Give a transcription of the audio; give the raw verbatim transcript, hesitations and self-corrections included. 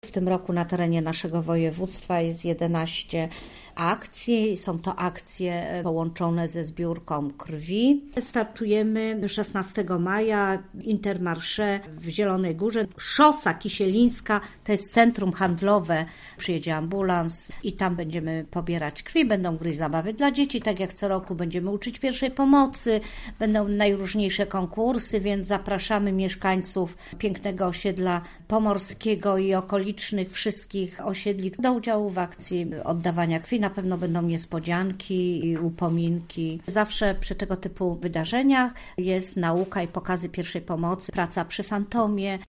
W tym roku na terenie naszego województwa jest jedenaście akcji. Są to akcje połączone ze zbiórką krwi. Startujemy szesnastego maja Intermarché w Zielonej Górze. Szosa Kisielińska to jest centrum handlowe. Przyjedzie ambulans i tam będziemy pobierać krwi. Będą gry zabawy dla dzieci, tak jak co roku będziemy uczyć pierwszej pomocy. Będą najróżniejsze konkursy, więc zapraszamy mieszkańców pięknego osiedla pomorskiego i okolicznych wszystkich osiedli do udziału w akcji oddawania krwi. Na pewno będą niespodzianki i upominki. Zawsze przy tego typu wydarzeniach jest nauka i pokazy pierwszej pomocy, praca przy fantomie.